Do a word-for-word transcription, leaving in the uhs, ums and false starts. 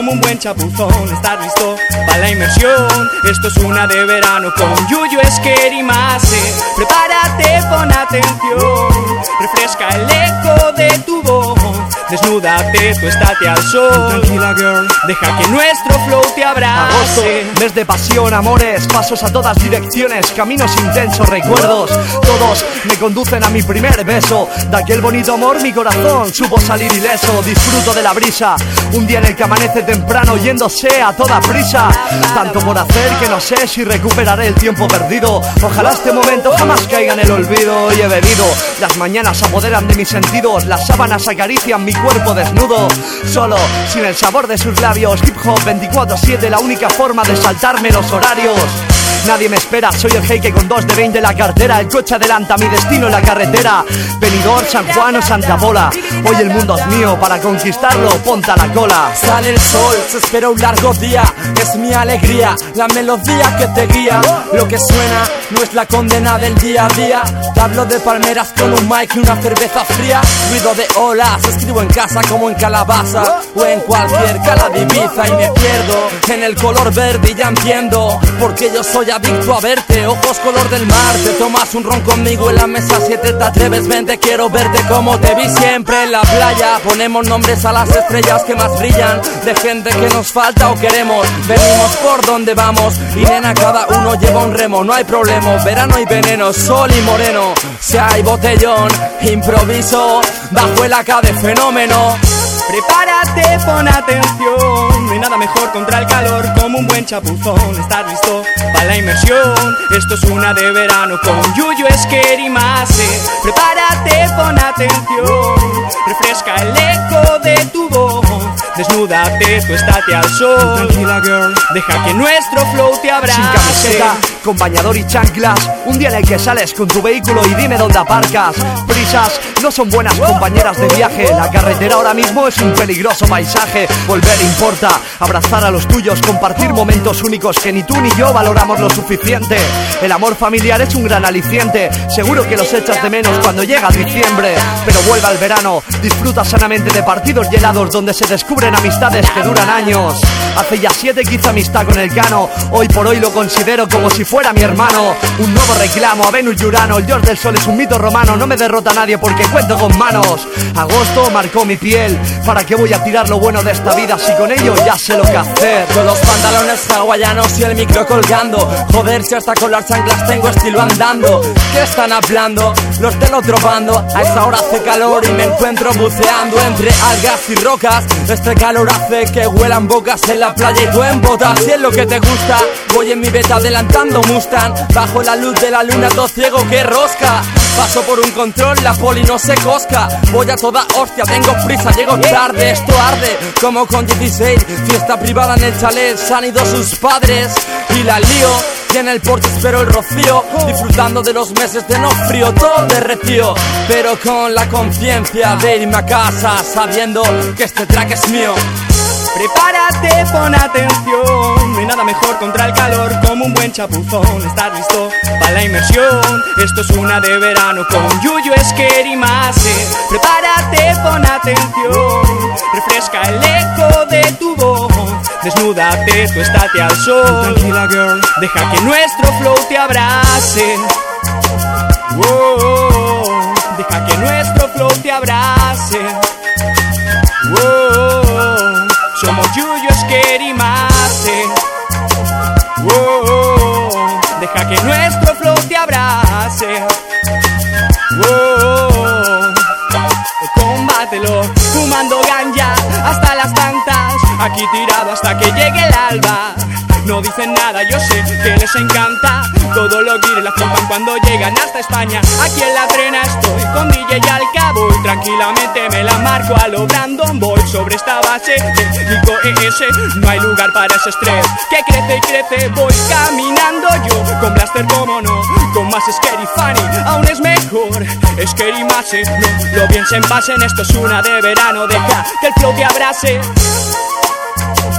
como un buen chapuzón. ¿Estás listo para la inmersión? Esto es una de verano con Yuyu, Scary Mase. Prepárate, pon atención, refresca el eco de tu voz. Desnúdate, tú estate al sol. Tranquila, girl, deja que nuestro flow te abrace. Agosto, mes de pasión, amores, pasos a todas direcciones, caminos intensos, recuerdos. Todos me conducen a mi primer beso. De aquel bonito amor mi corazón supo salir ileso. Disfruto de la brisa, un día en el que amanece temprano yéndose a toda prisa. Tanto por hacer que no sé si recuperaré el tiempo perdido. Ojalá este momento jamás caiga en el olvido. Y he bebido, las mañanas apoderan de mis sentidos. Las sábanas acarician mi cuerpo desnudo. Solo, sin el sabor de sus labios. Hip hop veinticuatro siete, la única forma de saltarme los horarios. Nadie me espera, soy el jeque con dos de veinte en la cartera. El coche adelanta mi destino en la carretera. Benidorm, San Juan o Santa Pola. Hoy el mundo es mío, para conquistarlo ponte a la cola. Sale el sol, se espera un largo día. Es mi alegría, la melodía que te guía. Lo que suena no es la condena del día a día. Te hablo de palmeras con un mic y una cerveza fría. Ruido de olas, escribo en casa como en calabaza o en cualquier cala de Ibiza. Y me pierdo en el color verde y ya entiendo porque yo soy adicto a verte. Ojos color del mar, te tomas un ron conmigo en la mesa siete, te atreves, vente, quiero verte como te vi siempre en la playa. Ponemos nombres a las estrellas que más brillan, de gente que nos falta o queremos. Venimos por donde vamos y nena, cada uno lleva un remo. No hay problema, verano y veneno, sol y moreno. Si hay botellón, improviso bajo el A K de fenómeno. Prepárate, pon atención, no hay nada mejor contra el calor como un buen chapuzón. ¿Estás listo para la inmersión? Esto es una de verano con Yuyu, Scary Mase. Prepárate, pon atención, refresca el eco de tu voz. Desnúdate, tú estate al sol. Tranquila, girl, deja que nuestro flow te abrace. sin camiseta, con bañador y chanclas. Un día en el que sales con tu vehículo y dime dónde aparcas. Prisas no son buenas compañeras de viaje. La carretera ahora mismo es un peligroso paisaje. Volver importa, abrazar a los tuyos, compartir momentos únicos que ni tú ni yo valoramos lo suficiente. El amor familiar es un gran aliciente. Seguro que los echas de menos cuando llega diciembre. Pero vuelva el verano, disfruta sanamente de partidos y helados donde se descubren amistades que duran años. Hace ya siete que hice amistad con el Cano. Hoy por hoy lo considero como si fuera mi hermano. Un nuevo reclamo a Venus y Urano. El dios del sol es un mito romano. No me derrota nadie porque cuento con manos. Agosto marcó mi piel. ¿Para qué voy a tirar lo bueno de esta vida si con ello ya sé lo que hacer? Con los pantalones hawaianos y el micro colgando. Joder, si hasta con las chanclas tengo estilo andando. ¿Qué están hablando? Los del otro bando. A esa hora hace calor y me encuentro buceando entre algas y rocas. Este calor hace que huelan bocas en la playa y tú en botas. Si es lo que te gusta, voy en mi beta adelantando Mustang. Bajo la luz de la luna, todo ciego que rosca. Paso por un control, la poli no se cosca. Voy a toda hostia, tengo prisa, llego tarde. Esto arde como con dieciséis. Fiesta privada en el chalet, se han ido sus padres y la lío. Y en el porche espero el rocío, disfrutando de los meses de no frío, todo derretido, pero con la conciencia de irme a casa sabiendo que este track es mío. Prepárate, pon atención, no hay nada mejor contra el calor como un buen chapuzón. ¿Estás listo para la inmersión? Esto es una de verano con Yuyu, Scary Mase. Prepárate, pon atención, refresca el eco de tu voz. Desnúdate, tú estate al sol. Tranquila, girl, deja que nuestro flow te abrace. Wow, deja que nuestro flow te abrace. Wow, somos Yuyu, Scary Mase. Wow, deja que nuestro flow te abrace. Wow, combátelo, fumando ganja hasta las tantas. Aquí tirado hasta que llegue el alba. No dicen nada, yo sé que les encanta. Todo lo que la flipan cuando llegan hasta España. Aquí en la trena estoy con D J al cabo y tranquilamente me la marco a lo Brandon Boy. Sobre esta base de Nico E S no hay lugar para ese estrés que crece y crece. Voy caminando yo con Blaster, como no, con más Scary Funny, aún es mejor. Scary Mase, no lo piensen, pasen. Esto es una de verano, deja que el flow te abrace.